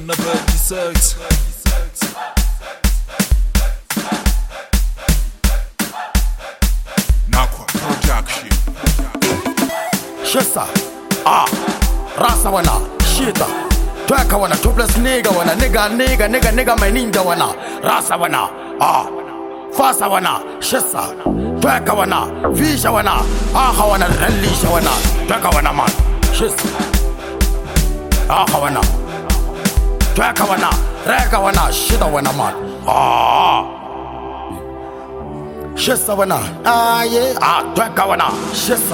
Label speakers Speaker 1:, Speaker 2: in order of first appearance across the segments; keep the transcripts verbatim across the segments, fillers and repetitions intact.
Speaker 1: Annabelle Dissect. Nakwa Production.
Speaker 2: Shisa, ah, rasa wana, shita, tweka wana, topless nigga wana, nigga, nigga, nigga, nigga, my ninja wana, rasa wana, ah, fasa wana, shisa, tweka wana, visha wana, aha wana, relisha wana, tweka wana man, shisa, aha wana, tweka wana, reka wana, shita wana man, ah, shisa wana, ah yeah, ah, tweka wana, shisa.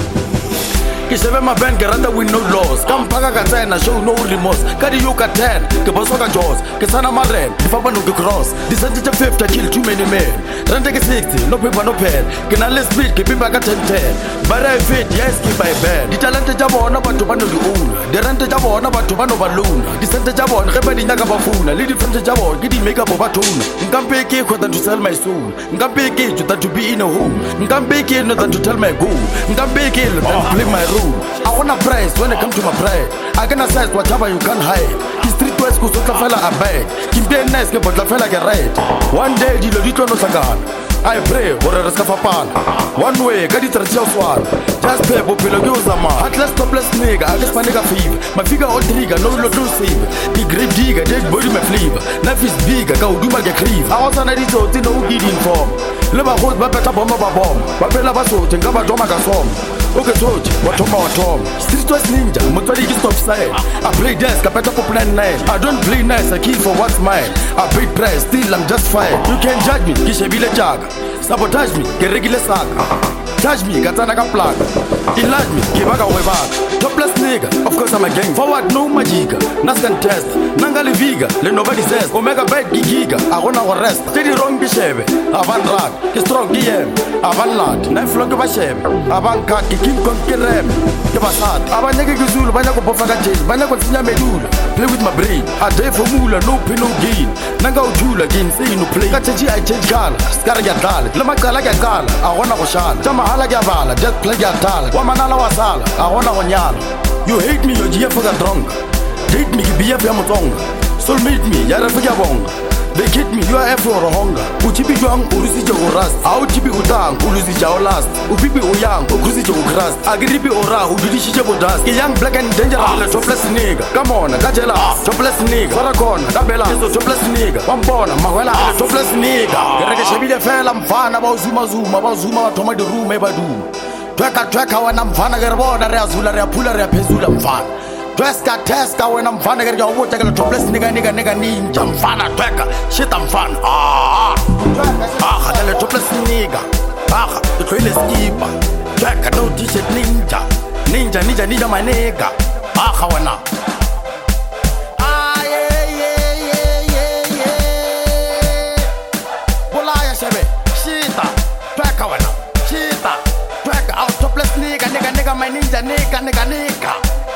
Speaker 2: Ke shebe ma band ke rata win no loss ka mpaka ka tsena show no remorse ka di yoka ten ke boso ka jaws ke sana maren di fapa no ke cross di sente tse fifty kill too many men rente ke sixty no paper no pen ke na le speed ke pimba ka ten ten bara I fit yes ke by band di talente tsa bona batho ba no di own di rente tsa bona batho ba no ba loan di sente tsa bona ge ba di nyaka ba funa le di frente tsa bona ke di make up ba tuna nkampe ke khota to sell my soul nkampe ke to that to be in a home nkampe ke no that to tell my goal nkampe ke to play my role. I wanna price when it comes to my pride. I can assess whatever you can hide. Ki street west ku sotla fela a bag. Ki be nice ke botla fela ke right. One day dilo di tlo no tlakana. I pray gore re ska fapana. One way ka di tsartsha swala. Just pay bophelo ke o zama. Heartless topless nigga, I just panic a fever. My figure all trigger, no no no save. The grave digger, dead body my flavor. Life is bigger, ka uduma ke crave. I was on a ditsotsi no get inform. Le ba go ba peta bomba ba bomba. Ba phela ba sote nga ba doma ka soma. Okay, George, what on my Tom? Street West Ninja, Mutari stop sign. I play desk, I better pop nine nine. I don't play nice, I kill for what's mine. I paid price, still I'm just fine. You can judge me, Kishabile Jag. Sabotage me, get regular sack. Charge me, Katana plug. Enlarge me, give back away back. Topless nigga, of course I'm a gang. Forward, no magic. Nascan test, Nangali Viga, let nobody says. Omega bed giga, I wanna rest. Steady wrong Bishebe, Avan Rag, he strong D M, Avan Lad, Knife Log of a shame, Avan Kat, Kim Conkerem, the Basad, Abanega Guzul, Banako Pofagajil, Banako Tina Medula. Play with my brain, a day for Mula, no pin, no gain. Nanga Jula again, say no play. Kachaji, I change color, Scaragal, Lamakala Gala, I wanna Oshan, Tamahala Gavala, just play your talent. Wamanala Wasala, I wanna Wanyala. You hate me, you're here for the drunk. Hate me, be a Yamatong. Soul meet me, Yara Figabong. They hit me, you are F for a hunger. Uchibi Young, Urusi Joras, Autibi Utang, Ulusi last, Upibi Oyang, Ukusi Jogras, Agribi Ora, Udishi Bodas, a young black and dangerous, topless nigga. Come on, Gajela, topless nigga, Faracon, Dabella, topless nigga, Wampona, Mawela, topless nigga. Rakashabida fell, I'm fan about Zuma Zuma, about Zuma, Tomato Room, Ebadu. Tweka tweka when I'm fan again about the Razula Rapula Rapezula fan. Tweska teska when I'm fan again your water topless nigga nigga nigga ninja I'm fan tweka shit I'm fan ah ah the topless nigga ah the trailer skipper tweka no t-shirt ninja ninja ninja ninja my nigga ah wana ah yeah yeah yeah yeah yeah bolaya shebe shita tweka wana shita Topless nigga, nigga, nigga, my ninja, nigga, nigga, nigga.